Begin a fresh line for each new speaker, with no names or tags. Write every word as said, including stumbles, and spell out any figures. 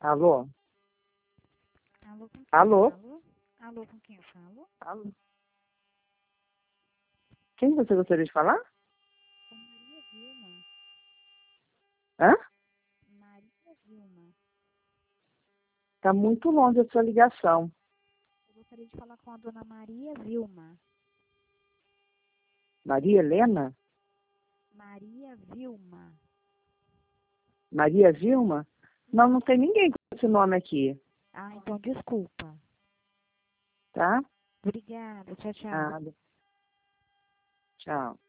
Alô?
Alô, com quem
Alô?
eu falo? Alô, com quem eu falo?
Alô? Quem você gostaria de falar?
Com Maria Vilma.
Hã?
Maria Vilma.
Tá muito longe a sua ligação.
Eu gostaria de falar com a dona Maria Vilma.
Maria Helena?
Maria Vilma.
Maria Vilma? Não, não tem ninguém com esse nome aqui,
Ah, então desculpa.
tá?
Obrigada, tchau, tchau.
Nada. Tchau.